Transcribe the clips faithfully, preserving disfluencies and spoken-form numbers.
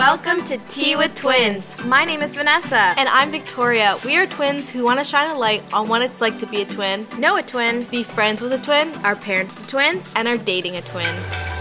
Welcome to Tea with Twins. My name is Vanessa. And I'm Victoria. We are twins who want to shine a light on what it's like to be a twin, Know a twin, be friends with a twin, our parents are twins, and are dating a twin.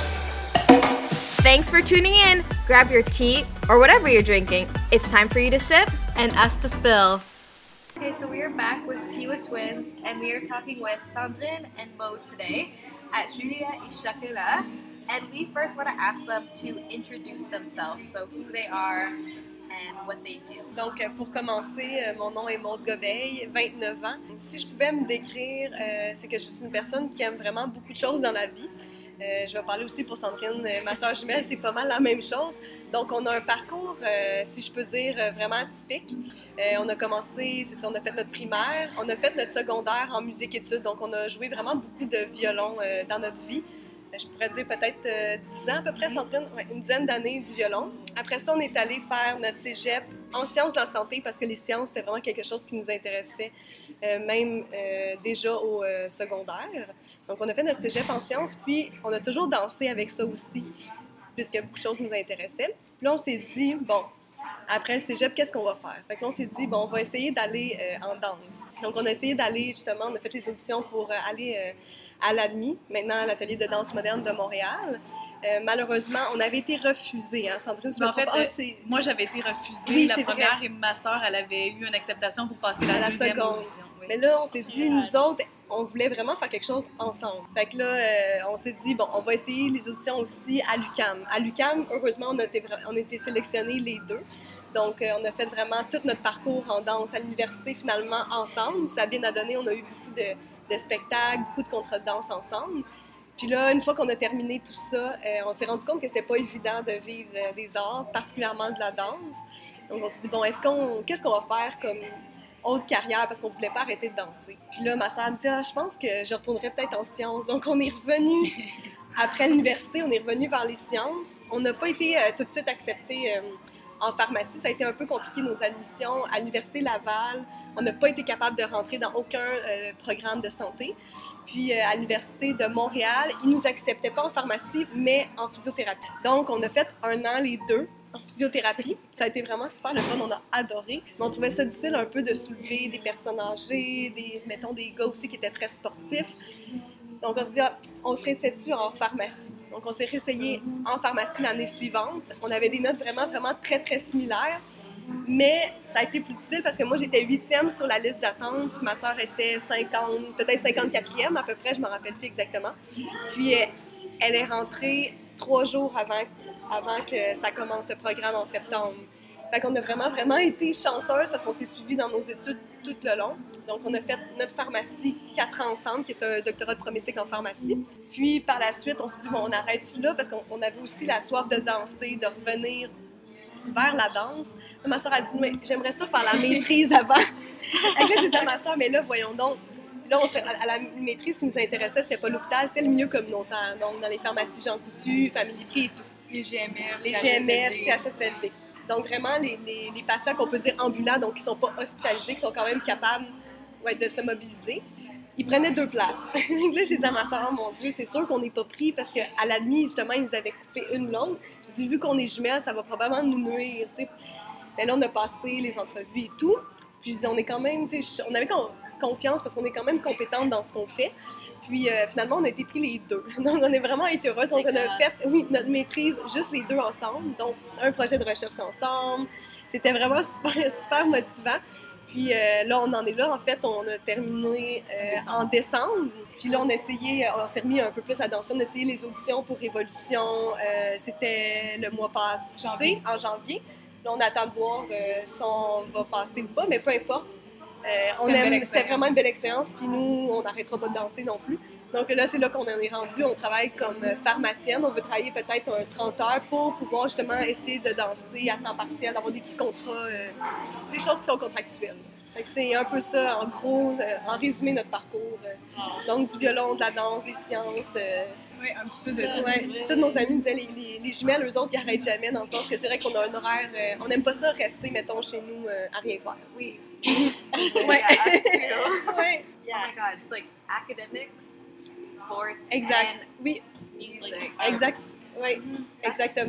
Thanks for tuning in. Grab your tea or whatever you're drinking. It's time for you to sip And us to spill. Okay, so we are back with Tea with Twins, and we are talking with Sandrine and Mo today at Julia y Chocolat. And we first want to ask them to introduce themselves, so who they are and what they do. Donc, pour commencer, mon nom est Maude Gobeil, vingt-neuf ans. Si je pouvais me décrire, euh, c'est que je suis une personne qui aime vraiment beaucoup de choses dans la vie. Euh, je vais parler aussi pour Sandrine, ma soeur jumelle, c'est pas mal la même chose. Donc, on a un parcours, euh, si je peux dire, vraiment atypique. Euh, on a commencé, c'est ça, on a fait notre primaire, on a fait notre secondaire en musique-études. Donc, on a joué vraiment beaucoup de violon euh, dans notre vie. Je pourrais dire peut-être euh, dix ans à peu près, Sandrine, ouais, une dizaine d'années du violon. Après ça, on est allé faire notre cégep en sciences de la santé parce que les sciences, c'était vraiment quelque chose qui nous intéressait, euh, même euh, déjà au euh, secondaire. Donc, on a fait notre cégep en sciences, puis on a toujours dansé avec ça aussi, puisque beaucoup de choses nous intéressaient. Puis là, on s'est dit, bon, après le cégep, qu'est-ce qu'on va faire? Fait que là, on s'est dit, bon, on va essayer d'aller euh, en danse. Donc, on a essayé d'aller, justement, on a fait les auditions pour euh, aller euh, à l'A D M I, maintenant à l'Atelier de danse moderne de Montréal. Euh, malheureusement, on avait été refusés, hein, Sandrine? Mais en fait, ah, euh, moi, j'avais été refusée oui, la première vrai. Et ma soeur, elle avait eu une acceptation pour passer la, à la deuxième seconde. audition. Oui. Mais là, on s'est dit, nous autres, on voulait vraiment faire quelque chose ensemble. Fait que là, euh, on s'est dit, bon, on va essayer les auditions aussi à l'U Q A M. À l'U Q A M, heureusement, on a été, on a été sélectionnés les deux. Donc, euh, on a fait vraiment tout notre parcours en danse à l'université, finalement, ensemble. Ça a bien donné, on a eu beaucoup de, de spectacles, beaucoup de contrats de danse ensemble. Puis là, une fois qu'on a terminé tout ça, euh, on s'est rendu compte que c'était pas évident de vivre euh, des arts, particulièrement de la danse. Donc, on s'est dit, bon, est-ce qu'on, qu'est-ce qu'on va faire comme autre carrière, parce qu'on voulait pas arrêter de danser. Puis là, ma soeur me dit, ah, je pense que je retournerais peut-être en sciences. Donc, on est revenu, après l'université, on est revenu vers les sciences. On n'a pas été euh, tout de suite acceptés euh, en pharmacie. Ça a été un peu compliqué, nos admissions. À l'Université Laval, on n'a pas été capable de rentrer dans aucun euh, programme de santé. Puis, euh, à l'Université de Montréal, ils ne nous acceptaient pas en pharmacie, mais en physiothérapie. Donc, on a fait un an les deux en physiothérapie. Ça a été vraiment super le fun, on a adoré. Mais on trouvait ça difficile un peu de soulever des personnes âgées, des, mettons des gars aussi qui étaient très sportifs. Donc on s'est dit, ah, on se réessaye en pharmacie. Donc on s'est réessayé en pharmacie l'année suivante. On avait des notes vraiment, vraiment très, très similaires. Mais ça a été plus difficile parce que moi, j'étais huitième sur la liste d'attente. Ma soeur était cinquante, peut-être cinquante-quatrième à peu près, je ne me rappelle plus exactement. Puis elle est rentrée trois jours avant, avant que ça commence le programme en septembre. Fait qu'on a vraiment, vraiment été chanceuse parce qu'on s'est suivis dans nos études tout le long. Donc, on a fait notre pharmacie quatre ans ensemble, qui est un doctorat de premier cycle en pharmacie. Puis, par la suite, on s'est dit, bon, on arrête là parce qu'on avait aussi la soif de danser, de revenir vers la danse. Là, ma soeur a dit, mais j'aimerais ça faire la maîtrise avant. Et là, j'ai dit à ma soeur, mais là, voyons donc. Là, on à la maîtrise, ce qui nous intéressait, c'était pas l'hôpital, c'est le milieu communautaire. Donc, dans les pharmacies Jean Coutu, Famille Prix et tout. Les G M F, les G M F, C H S L D. Donc, vraiment, les, les, les patients qu'on peut dire ambulants, donc qui ne sont pas hospitalisés, qui sont quand même capables ouais, de se mobiliser, ils prenaient deux places. Là, j'ai dit à ma soeur, oh mon Dieu, c'est sûr qu'on n'est pas pris parce qu'à l'A D M I, justement, ils nous avaient coupé une longue. J'ai dit, vu qu'on est jumelles, ça va probablement nous nuire. T'sais. Mais là, on a passé les entrevues et tout. Puis, je dis, on est quand même, on avait confiance parce qu'on est quand même compétente dans ce qu'on fait. Puis euh, finalement, on a été pris les deux. Donc, on a vraiment été heureuses. Donc, on a fait oui, notre maîtrise juste les deux ensemble. Donc, un projet de recherche ensemble. C'était vraiment super, super motivant. Puis euh, là, on en est là. En fait, on a terminé euh, en, décembre. en décembre. Puis là, on a essayé, on s'est remis un peu plus à danser. On a essayé les auditions pour Révolution. Euh, c'était le mois passé, janvier. en janvier. Là, on attend de voir euh, si on va passer ou pas, mais peu importe. Euh, on aime, c'était vraiment une belle expérience, puis nous, on n'arrêtera pas de danser non plus. Donc là, c'est là qu'on en est rendu. On travaille comme pharmacienne. On veut travailler peut-être un trente heures pour pouvoir justement essayer de danser à temps partiel, d'avoir des petits contrats, euh, des choses qui sont contractuelles. Fait que c'est un peu ça, en gros, euh, en résumé, notre parcours. Euh, donc, du violon, de la danse, des sciences. Euh, oui, un petit peu de tout. Ouais, tous nos amis disaient, les, les, les jumelles, eux autres, ils n'arrêtent jamais, dans le sens que c'est vrai qu'on a un horaire, euh, on n'aime pas ça rester, mettons, chez nous, euh, à rien faire. Oui. Ouais. Yeah, us too. Ouais. Yeah. Oh my God, it's like academics, sports, Exact. and oui. music. Exact. Oui, exactement.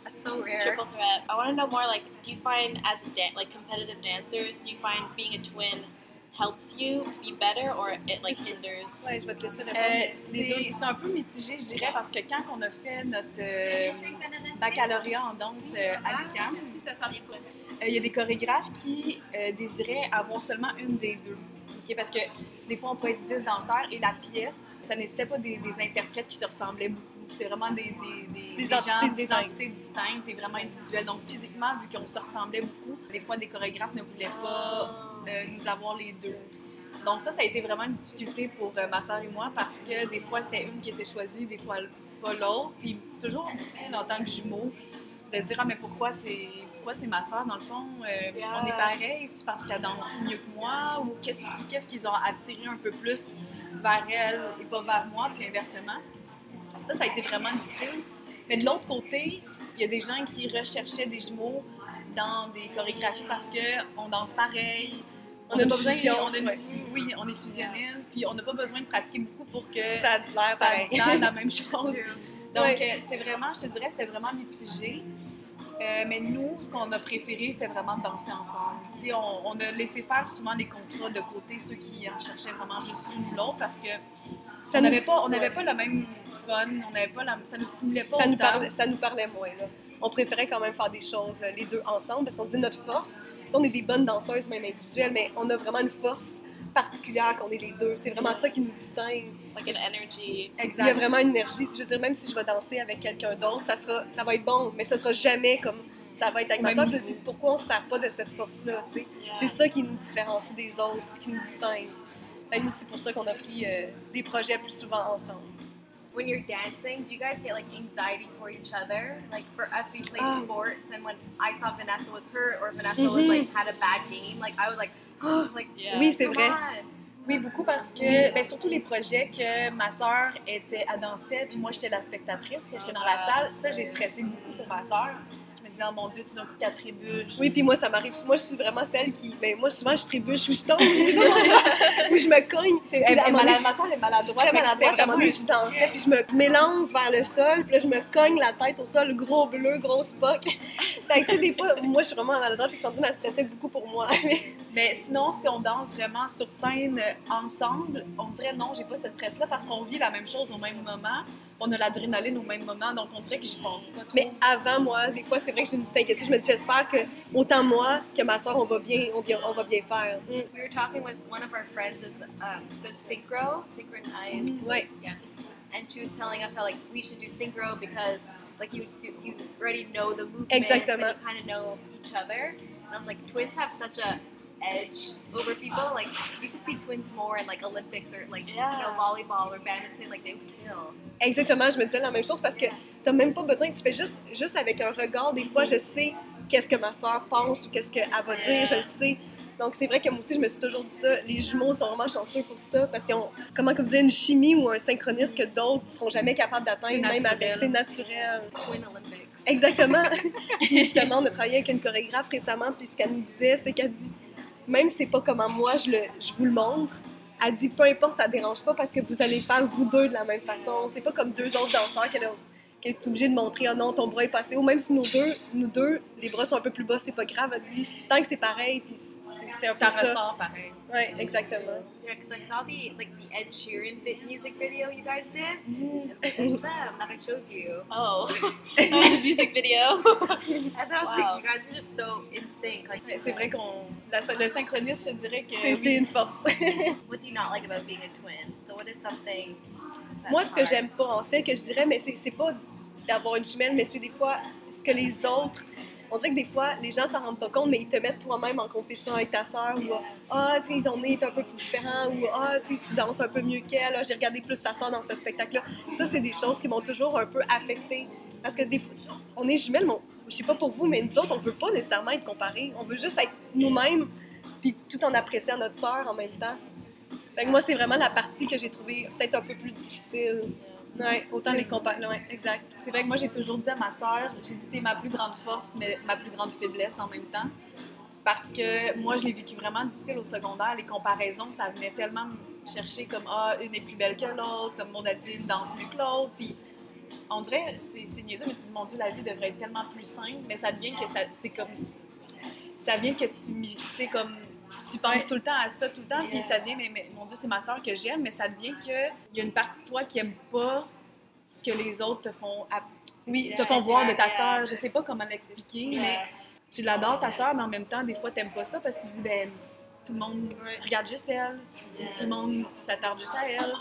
That's so rare. Triple threat. I want to know more. Like, do you find as a dan- like competitive dancers, do you find being a twin helps you be better, or it like C'est- hinders? Ouais, je vais te laisser répondre. Euh, Les deux. c'est c'est un peu mitigé, je dirais, parce que quand on a fait notre euh, baccalauréat en danse euh, à l'UQAM, ça s'en vient quoi? euh, il y a des chorégraphes qui euh, désiraient avoir seulement une des deux. Ok, parce que des fois, on peut être dix danseurs et la pièce, ça nécessitait pas des, des interprètes qui se ressemblaient beaucoup. C'est vraiment des, des, des, Des gens- entités des distinctes. entités distinctes et vraiment individuelles. Donc, physiquement, vu qu'on se ressemblait beaucoup, des fois, des chorégraphes ne voulaient pas euh, nous avoir les deux. Donc ça, ça a été vraiment une difficulté pour euh, ma soeur et moi parce que des fois, c'était une qui était choisie, des fois pas l'autre. Puis c'est toujours difficile en tant que jumeau de se dire « Ah, mais pourquoi c'est pourquoi c'est ma soeur, dans le fond? Euh, Yeah. On est pareil, c'est parce qu'elle danse mieux que moi? Ou qu'est-ce qui- qu'est-ce qu'ils ont attiré un peu plus vers elle et pas vers moi? » Puis inversement. Ça, ça a été vraiment difficile. Mais de l'autre côté, il y a des gens qui recherchaient des jumeaux dans des chorégraphies parce qu'on danse pareil. On a une pas besoin- fusion, on a une- ouais. Oui, on est fusionnel, puis on n'a pas besoin de pratiquer beaucoup pour que Ça a l'air ça pareil. ait l'air la même chose. Donc, Ouais. euh, c'est vraiment, je te dirais, c'était vraiment mitigé. Euh, mais nous, ce qu'on a préféré, c'était vraiment de danser ensemble. Tu sais, on, on a laissé faire souvent les contrats de côté, ceux qui en cherchaient vraiment juste l'une ou l'autre, parce que Ça on nous- n'avait pas, on n'avait pas le même fun, on n'avait pas la, ça nous stimulait pas Ça nous, autant. parlait, ça nous parlait moins. Là. On préférait quand même faire des choses euh, les deux ensemble parce qu'on dit notre force. Tu sais, on est des bonnes danseuses, même individuelles, mais on a vraiment une force particulière qu'on est les deux. C'est vraiment ça qui nous distingue. Like an energy. Exact. Il y a vraiment une énergie. Je veux dire, même si je vais danser avec quelqu'un d'autre, ça, sera, ça va être bon, mais ce sera jamais comme ça va être avec ma Même soeur. Je me niveau. dis, pourquoi on ne se sert pas de cette force-là? Tu sais? Yeah. C'est ça qui nous différencie des autres, qui nous distingue. Ben, nous, c'est pour ça qu'on a pris euh, des projets plus souvent ensemble. When you're dancing, do you guys get like anxiety for each other? Like for us, we played Oh. sports, and when I saw Vanessa was hurt or Vanessa was like had a bad game, like I was like, oh, like Yeah. Oui, c'est come vrai. on. Oui, beaucoup parce que, ben, surtout les projets que ma soeur était à danser, puis moi j'étais la spectatrice, que j'étais dans la salle, ça j'ai stressé beaucoup pour ma soeur. Je me disais, oh mon Dieu, tout d'un coup qu'elle trébuche. Oui, puis moi, ça m'arrive. Moi, je suis vraiment celle qui. Ben, moi, souvent, je trébuche ou je tombe, je sais pas pourquoi. Ou je me cogne. C'est, Elle, à un elle, moment donné, malade- ma soeur est je suis maladroite. très fait que maladroite. À c'était un moment donné, je vraiment dansais, puis je me m'élance vers le sol, puis là, je me cogne la tête au sol, gros bleu, grosse poque. Fait que, tu sais, des fois, moi, je suis vraiment maladroite, fait que Sandrine, elle stressait beaucoup pour moi. Mais sinon, si on danse vraiment sur scène euh, ensemble, on dirait non, j'ai pas ce stress-là parce qu'on vit la même chose au même moment. On a l'adrénaline au même moment, donc on dirait que j'y pense pas trop. Mais avant, moi, des fois, c'est vrai que j'ai une petite inquiétude. Je me dis, j'espère que autant moi que ma soeur, on va bien, on, bien- on va bien faire. Mm. We were talking with one of our friends is um, the synchro, synchronized, Ouais. and she was telling us how like we should do synchro because like you do, you already know the movements Exactement. and you kind of know each other. And I was like, twins have such a edge over people. Like you should see twins more in like Olympics or like you know Yeah. volleyball or badminton. Like they would kill. Exactement, je me disais la même chose parce que t'as même pas besoin, tu fais juste, juste avec un regard, des fois, je sais qu'est-ce que ma soeur pense ou qu'est-ce qu'elle va dire, je le sais. Donc, c'est vrai que moi aussi, je me suis toujours dit ça. Les jumeaux sont vraiment chanceux pour ça parce qu'ils ont, comment comme dire, une chimie ou un synchronisme que d'autres ne seront jamais capables d'atteindre, C'est même avec. naturel. C'est naturel. Twin Olympics. Exactement. Puis justement, on a travaillé avec une chorégraphe récemment, puis ce qu'elle nous disait, c'est qu'elle dit, même si c'est pas comment moi je, le, je vous le montre, elle dit, peu importe, ça dérange pas parce que vous allez faire vous deux de la même façon. C'est pas comme deux autres danseurs qu'elle a- qu'elle est obligée de montrer, oh non, ton bras est passé haut. Même si nous deux, nous deux, les bras sont un peu plus bas, c'est pas grave. Elle dit, tant que c'est pareil, puis c'est c'est un peu ça ça. ressort pareil. Ouais, exactement. Yeah, because I saw the like the Ed Sheeran vi- music video you guys did. Mhm. It's them that I showed you. Oh, that was a music video. And then I was Wow. like, you guys were just so in sync. Like, Ouais, C'est vrai qu'on. la- Le synchronisme, je te dirais que. C'est c'est oui. une force. what do you not like about being a twin? So what is something? that's Moi, ce que hard? j'aime pas, en fait, que je dirais, mais c'est c'est pas d'avoir une jumelle, mais c'est des fois ce que les autres. On dirait que des fois, les gens s'en rendent pas compte, mais ils te mettent toi-même en compétition avec ta sœur, ou ah, tu sais, ton nez est un peu plus différent, ou ah, tu sais, tu danses un peu mieux qu'elle, ah, j'ai regardé plus ta sœur dans ce spectacle-là. Ça, c'est des choses qui m'ont toujours un peu affectée. Parce que des fois, on est jumelles, mais on- je sais pas pour vous, mais nous autres, on veut pas nécessairement être comparés. On veut juste être nous-mêmes, puis tout en appréciant notre sœur en même temps. Fait que moi, c'est vraiment la partie que j'ai trouvée peut-être un peu plus difficile. Ouais, autant C'est- les comparer. Ouais, exact. C'est vrai que moi, j'ai toujours dit à ma sœur, j'ai dit, t'es ma plus grande force, mais ma plus grande faiblesse en même temps. Parce que moi, je l'ai vécu vraiment difficile au secondaire. Les comparaisons, ça venait tellement me chercher comme, ah, une est plus belle que l'autre, comme mon a dit, une danse mieux que l'autre. Puis on dirait, c'est, c'est niaiseux, mais tu dis, mon Dieu, la vie devrait être tellement plus simple, mais ça devient que ça, c'est comme, ça vient que tu, tu sais, comme, tu penses tout le temps à ça, tout le temps, puis ça devient, mais, mais mon Dieu, c'est ma soeur que j'aime, mais ça devient qu'il y a une partie de toi qui aime pas ce que les autres te font, oui, te font voir de ta soeur. Je sais pas comment l'expliquer, mais tu l'adores, ta soeur, mais en même temps, des fois, t'aimes pas ça parce que tu dis, ben, tout le monde regarde juste elle, tout le monde s'attarde juste à elle.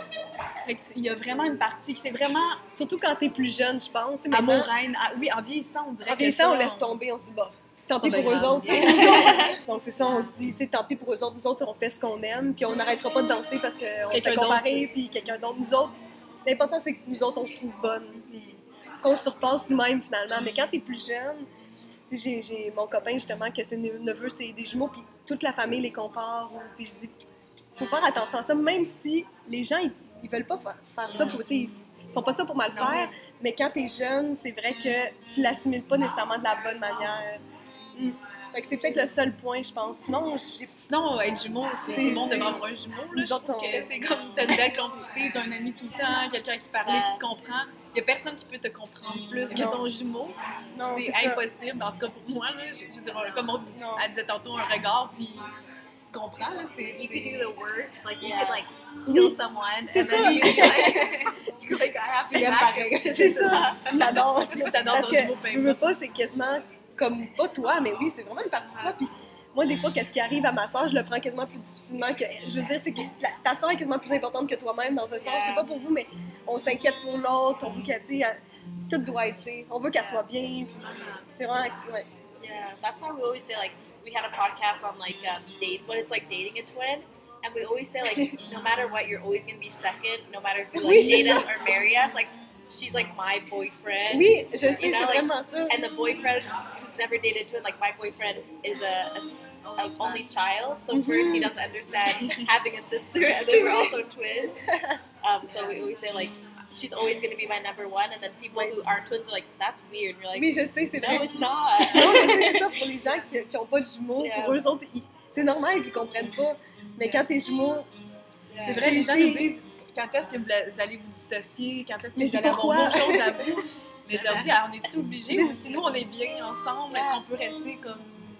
Fait que il y a vraiment une partie qui c'est vraiment... Surtout quand t'es plus jeune, je pense. Amour, reine. Ah, oui, en vieillissant, on dirait en que vieillissant, ça, on laisse tomber, on se dit, bah, tant pas pis pour bien eux grave. autres. tu sais, nous autres. Donc c'est ça, on se dit, tu sais, tant pis pour eux autres. Nous autres, on fait ce qu'on aime, puis on n'arrêtera pas de danser parce qu'on se fait Quelqu'un comparer, d'autre. puis quelqu'un d'autre. Nous autres, l'important, c'est que nous autres, on se trouve bonnes, puis qu'on se surpasse nous-mêmes, finalement. Mais quand t'es plus jeune, tu sais, j'ai, j'ai mon copain, justement, que ses neveux, c'est des jumeaux, puis toute la famille les compare, ou- puis je dis, faut faire attention à ça, même si les gens, ils, ils veulent pas fa- faire ça pour, tu sais, ils font pas ça pour mal faire, mais quand t'es jeune, c'est vrai que tu l'assimiles pas nécessairement de la bonne manière. Mm. Fait que c'est peut-être le seul point, je pense. Sinon, j'ai... Sinon, être jumeau, c'est, C'est- tout le monde c'est- devrait avoir un jumeau. Là, Nous je autres, trouve on- que c'est comme, t'as une belle complicité, t'as un ami tout le temps, quelqu'un qui parle, qui te comprend. Il y a personne qui peut te comprendre plus que Non. ton jumeau. Non, c'est, c'est ça. impossible. En tout cas, pour moi, là, je, je veux dire, comme on, Non. elle disait tantôt, un regard, puis tu te comprends. Là, c'est, You c'est... could do the worst, like you Yeah. could like Oui. kill someone, C'est and ça. then you could like, you could, like I have Tu to l'aimes back pareil. it. C'est ça, tu l'adores. tu- Tu t'adores Parce ton jumeau, peu que, veux, veux importe. pas, c'est quasiment comme, pas toi, mais oui, c'est vraiment une partie de toi. Puis moi, des fois, qu'est-ce qui arrive à ma soeur, je le prends quasiment plus difficilement que. Je veux dire, c'est que la- ta soeur est quasiment plus importante que toi-même dans un sens. Je sais pas pour vous, mais on s'inquiète pour l'autre, on veut qu'elle, tu sais, elle- tout doit être, tu sais, on veut qu'elle soit bien. Puis c'est vraiment. Ouais. Yeah, that's why we always say like we had a podcast on like um, date what it's like dating a twin, and we always say like no matter what, you're always gonna be second, no matter if you like Oui, c'est date ça. us or marry us. Like she's like my boyfriend. Oui, je sais, You c'est know, like, vraiment ça. And the boyfriend who's never dated a twin, like my boyfriend is a, a s- a only child, so Mhm. first he doesn't understand having a sister, and then we're also twins. Um, so we always say like she's always gonna be my number one, and then people who aren't twins are like that's weird. And you're like Oui, je sais, c'est vrai. no, it's not. Non, je sais, c'est ça pour les gens qui n'ont pas de jumeaux. Yeah. Pour eux autres, ils- c'est normal qu'ils comprennent pas. Mais quand t'es jumeaux, C'est vrai, les gens nous disent quand est-ce que vous allez vous dissocier, quand est-ce que Mais vous c'est allez avoir pourquoi? d'autres choses à vous. Mais je leur dis, ah, on est-tu obligés J'ai- ou si nous on est bien ensemble, est-ce qu'on peut rester comme.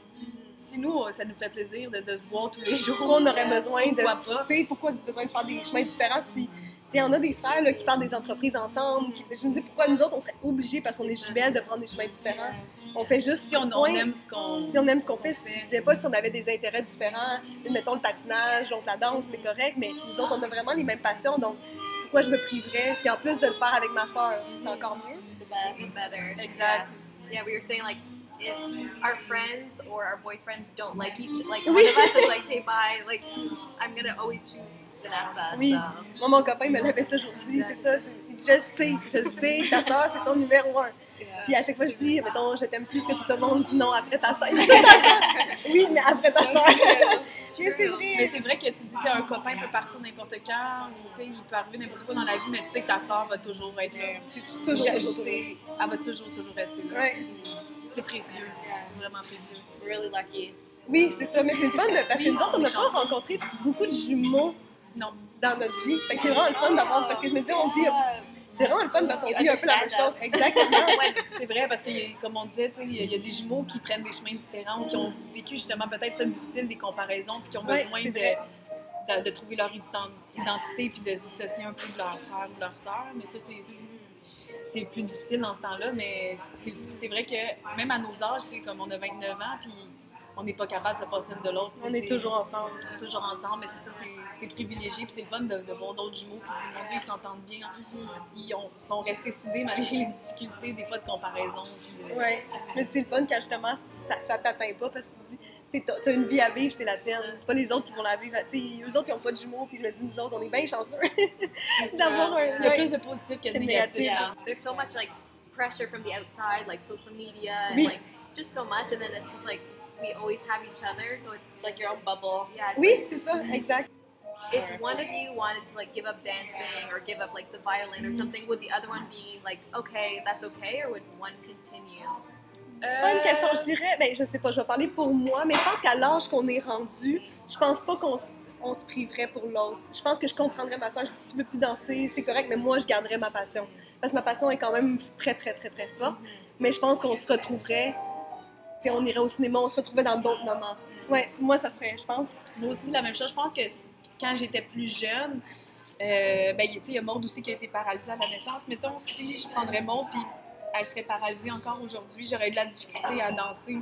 Si nous, ça nous fait plaisir de, de se voir tous les jours. pourquoi on aurait besoin de. Pourquoi pas? Tu sais, pourquoi besoin de faire des chemins différents si. Il y en a des frères là, qui partent des entreprises ensemble. qui- je me dis pourquoi nous autres, on serait obligés parce qu'on est jumelles de prendre des chemins différents. On fait juste Si on, on point. aime ce qu'on Si on aime ce qu'on fait, fait. si, je sais pas si on avait des intérêts différents, mettons le patinage, l'autre la danse, c'est correct, mais nous autres, on a vraiment les mêmes passions, donc pourquoi je me priverais? Puis en plus de le faire avec ma soeur, c'est encore mieux. The best. It's better. Exact. Yeah. Yeah, we were saying like if our friends or our boyfriends don't like each, like Oui. one of us is like, hey, bye, like I'm gonna always choose Vanessa. Oui. So. Moi, mon copain me l'avait toujours dit, c'est ça. c'est- Il dit, je le sais, je le sais, ta soeur, c'est ton numéro un. Puis à chaque fois, je dis, mettons, je t'aime plus que tout le monde, dit non, après ta soeur. Il dit, ta soeur. Oui, mais après ta soeur. Mais c'est vrai. Mais c'est vrai que tu dis, tu sais, un copain peut partir n'importe quand, ou tu sais, il peut arriver n'importe quoi dans la vie, mais tu sais que ta soeur va toujours être là. C'est Toujours, je- je toujours, sais, elle va toujours, toujours rester là. Ouais. C'est- C'est précieux. C'est vraiment précieux. We're really lucky. Oui, c'est ça, mais c'est le fun de- parce que Oui, nous autres, on on n'a est pas chanceux. rencontré beaucoup de jumeaux Non. dans notre vie. Fait que c'est vraiment le fun d'avoir, parce que je me dis, on vit, c'est vraiment le fun parce qu'on You vit un peu la même understand chose. us. Exactement. Ouais, c'est vrai, parce que, comme on disait, tu sais, il y, a- il y a des jumeaux qui prennent des chemins différents ou qui ont vécu justement peut-être ça difficile, des comparaisons, puis qui ont Ouais, besoin c'est de, vrai. de, de trouver leur ident- identité puis de se dissocier un peu de leur frère ou leur sœur. Mais ça, c'est, c'est, c'est plus difficile dans ce temps-là, mais c'est, c'est vrai que même à nos âges, c'est comme on a vingt-neuf ans, puis on n'est pas capable de se passer une de l'autre. tu sais, On est c'est- toujours ensemble. toujours ensemble, mais c'est ça, c'est, c'est privilégié, puis c'est le fun de, de voir d'autres jumeaux qui se disent, mon Dieu, ils s'entendent bien, ils ont, sont restés soudés malgré les difficultés, des fois, de comparaison. puis de- Ouais. Mais c'est le fun quand justement ça, ça t'atteint pas parce que tu dis, tu sais, t'as, t'as une vie à vivre, c'est la tienne. C'est pas les autres qui vont la vivre. Tu sais, eux autres, ils ont pas de jumeaux, puis je me dis, nous autres, on est bien chanceux d'avoir un. Il y a ouais. plus de positif que de Que de négatif. négatif. hein. There's so much like pressure from the outside, like social media and Oui. like just so much, and then it's just like we always have each other, so it's It's like your own bubble. yeah. It's Oui, c'est ça, exact. like, if one of you wanted to like give up dancing or give up like the violin or something, would the other one be like, okay, that's okay, or would one continue? Pas une question, je dirais, ben je sais pas, je vais parler pour moi, mais je pense qu'à l'âge qu'on est rendu, je pense pas qu'on s- on se priverait pour l'autre. Je pense que je comprendrais ma soeur, si tu veux plus danser, c'est correct, mais moi, je garderais ma passion. Parce que ma passion est quand même très, très, très, très forte, mais je pense qu'on se retrouverait, tu sais, on irait au cinéma, on se retrouverait dans d'autres moments. Ouais, moi, ça serait, je pense... Moi aussi, la même chose. Je pense que c- quand j'étais plus jeune, euh, ben, tu sais, il y a Maud aussi qui a été paralysée à la naissance. Mettons, si je prendrais Maud, puis elle serait paralysée encore aujourd'hui, j'aurais eu de la difficulté à danser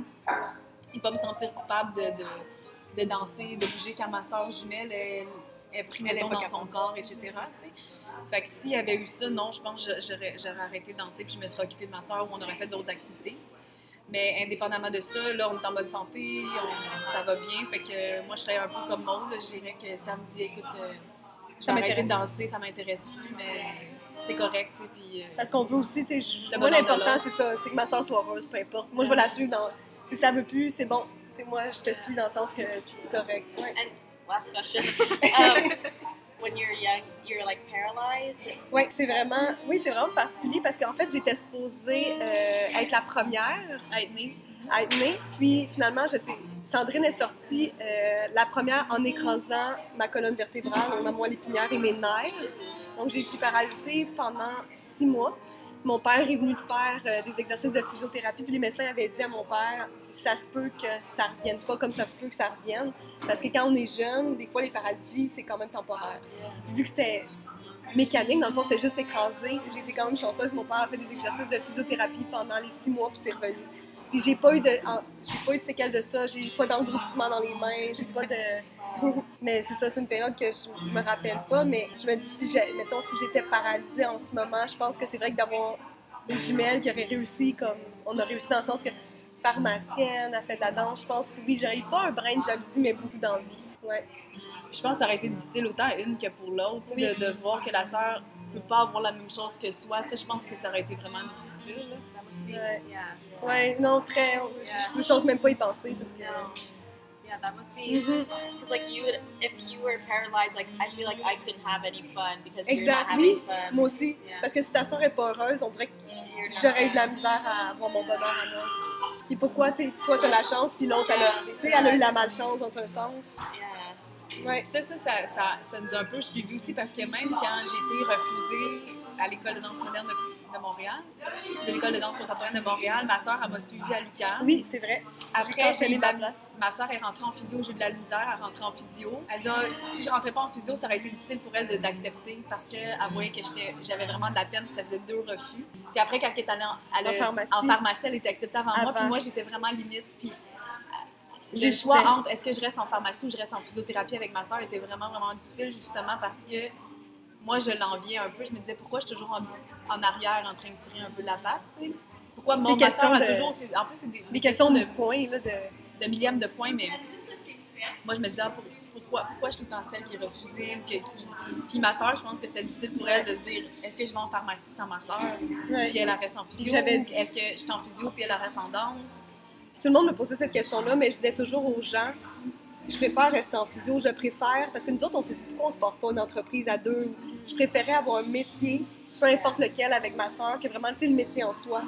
et pas me sentir coupable de, de, de danser, de bouger quand ma soeur jumelle, elle, elle pris Elle est mettons, pas dans capable. son corps, et cetera. tu sais. Fait que s'il y avait eu ça, non, je pense que j'aurais, j'aurais arrêté de danser puis je me serais occupée de ma soeur ou on aurait fait d'autres activités. Mais indépendamment de ça, là, on est en bonne santé, on- ça va bien. Fait que euh, moi, je serais un peu comme Maud. là. Je dirais que si elle me dit, écoute, euh, je Ça vais arrêter de m'intéresse. danser, ça m'intéresse plus, mais c'est correct, tu sais. Puis, euh, Parce qu'on veut aussi, tu sais, je- Le moi, bonheur de l'important, l'autre. c'est ça, c'est que ma soeur soit heureuse, peu importe. Moi, je vais la suivre dans... Si ça veut plus, c'est bon. Tu sais, moi, je te suis dans le sens que c'est correct. Ouais. Last question. Um, when you're young, you're like paralyzed. Oui, c'est vraiment, oui, c'est vraiment particulier parce qu'en fait, j'étais supposée euh, être la première à être née. à être née. Puis finalement, je sais, Sandrine est sortie euh, la première en écrasant ma colonne vertébrale, donc ma moelle épinière et mes nerfs. Donc j'ai été paralysée pendant six mois. Mon père est venu de faire euh, des exercices de physiothérapie, puis les médecins avaient dit à mon père, ça se peut que ça revienne pas comme ça se peut que ça revienne, parce que quand on est jeune, des fois les paralysies, c'est quand même temporaire. Vu que c'était mécanique, dans le fond, c'était juste écrasé, j'ai été quand même chanceuse. Mon père a fait des exercices de physiothérapie pendant les six mois, puis c'est revenu. Puis j'ai pas eu de, en- j'ai pas eu de séquelles de ça, j'ai pas d'engloutissement dans les mains, j'ai pas de... Mais c'est ça, c'est une période que je me rappelle pas, mais je me dis, si j'ai, mettons, si j'étais paralysée en ce moment, je pense que c'est vrai que d'avoir une jumelle qui aurait réussi, comme on a réussi dans le sens que pharmacienne, a fait de la danse, je pense, oui, j'aurais eu pas un brin de jalousie, mais beaucoup d'envie. Ouais. Je pense que ça aurait été difficile autant à une que pour l'autre, tu sais, Oui. de, de voir que la sœur peut pas avoir la même chose que soi. Ça, je pense que ça aurait été vraiment difficile. là. That must be. Ouais. Yeah. Ouais, non, très. Je n'ose même pas y penser parce que. No. Yeah, that must be. Mhm. Because like you would, if you were paralyzed, like I feel like I couldn't have any fun because you're Exact, not oui, having fun. moi aussi. Yeah. Parce que si ta soeur est pas heureuse, on dirait que You're not j'aurais eu de la having- misère à avoir mon bonheur à moi. Puis pourquoi, tu sais, toi, t'as la chance, puis l'autre, elle a, tu sais, elle a eu la malchance dans un sens. Yeah. Ouais. Ça, ça, ça, ça, ça nous a un peu suivi aussi parce que même quand j'ai été refusée à l'école de danse moderne de, de Montréal, de l'école de danse contemporaine de Montréal, ma soeur, elle m'a suivie à l'U Q A M. Oui, c'est vrai. Après, J'ai j'ai enchaîné eu ma la place. Ma soeur est rentrée en physio, j'ai eu de la misère à rentrer en physio. Elle dit ah, si je rentrais pas en physio, ça aurait été difficile pour elle de- d'accepter parce qu'elle voyait que j'étais- j'avais vraiment de la peine puis ça faisait deux refus. Puis après, quand elle est allée en, elle a- En pharmacie. en pharmacie, elle était acceptée avant, moi. Avant. Puis moi, j'étais vraiment limite. Puis J'ai le choix c'était- entre est-ce que je reste en pharmacie ou je reste en physiothérapie avec ma soeur était vraiment, vraiment difficile justement parce que moi, je l'enviais un peu. Je me disais pourquoi je suis toujours en, en arrière en train de tirer un peu la patte, tu sais. Pourquoi C'est mon ma question soeur a de- toujours. c'est- En plus, c'est des, Des questions de points, là, de. de millième de points, mais moi, je me disais, ah, pour- pourquoi, pourquoi je suis tout le temps celle qui est refusée? ou que- qui... Puis ma soeur, je pense que c'était difficile pour elle de se dire, est-ce que je vais en pharmacie sans ma soeur? Ouais. Puis elle reste en physio. j'avais ou dit- Est-ce que je suis en physio puis elle reste en danse? Tout le monde me posait cette question-là, mais je disais toujours aux gens, je préfère rester en physio, je préfère, parce que nous autres, on s'est dit, pourquoi on se porte pas une entreprise à deux? Je préférais avoir un métier, peu importe lequel, avec ma soeur, que vraiment, tu sais, le métier en soi,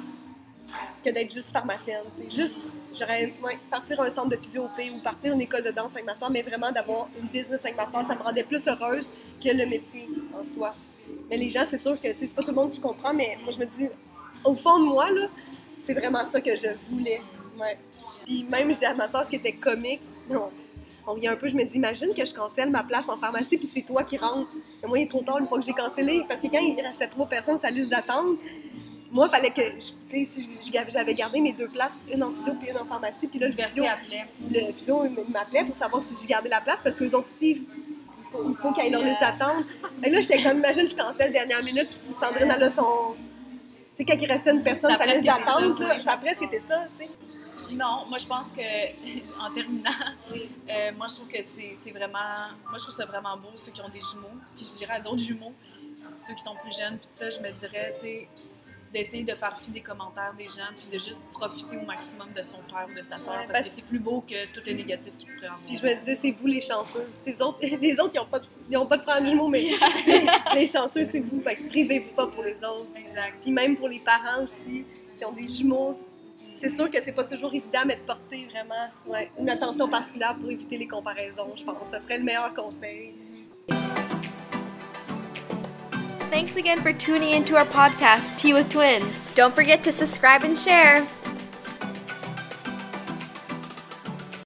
que d'être juste pharmacienne. tu sais. Juste, j'aurais, ouais, partir à un centre de physio P ou partir à une école de danse avec ma soeur, mais vraiment d'avoir une business avec ma soeur, ça me rendait plus heureuse que le métier en soi. Mais les gens, c'est sûr que, tu sais, c'est pas tout le monde qui comprend, mais moi, je me dis, au fond de moi, là, c'est vraiment ça que je voulais. Ouais. Puis même, je dis à ma soeur, ce qui était comique, non, on riait un peu, je me dis, imagine que je cancelle ma place en pharmacie, puis c'est toi qui rentres. Mais moi, il est trop tard une fois que j'ai cancellé, parce que quand il restait trois personnes sur la liste d'attente, moi, il fallait que, je- tu sais, si je- j'avais gardé mes deux places, une en physio puis une en pharmacie, puis là, le physio, Berthier appelait. le physio il m'appelait pour savoir si j'ai gardé la place, parce qu'eux autres aussi, il faut, il faut qu'ils aient leur liste d'attente. Et là, j'étais comme, imagine, je cancelle dernière minute, puis si Sandrine, elle a son... Tu sais, quand il restait une personne Ça sur a la liste presque été d'attente, ça, là, oui. ça a presque été ça, tu sais. Non, moi je pense que en terminant, euh, moi je trouve que c'est c'est vraiment, moi je trouve ça vraiment beau ceux qui ont des jumeaux, puis je dirais à d'autres jumeaux, ceux qui sont plus jeunes, puis tout ça, je me dirais, tu sais, d'essayer de faire fi des commentaires des gens, puis de juste profiter au maximum de son frère ou de sa soeur, Ouais, parce parce- que c'est plus beau que tout le négatif qu'il pourrait avoir. Puis je me disais, c'est vous les chanceux. Ces autres, les autres, ils n'ont pas, de- ils ont pas de frères jumeaux, mais les chanceux, c'est vous. Fait que privez-vous pas pour les autres. Exact. Puis même pour les parents aussi, qui ont des jumeaux, c'est sûr que c'est pas toujours évident, mais de porter vraiment ouais, une attention particulière pour éviter les comparaisons, je pense. Ce serait le meilleur conseil. Thanks again for tuning into our podcast, Tea with Twins. Don't forget to subscribe and share.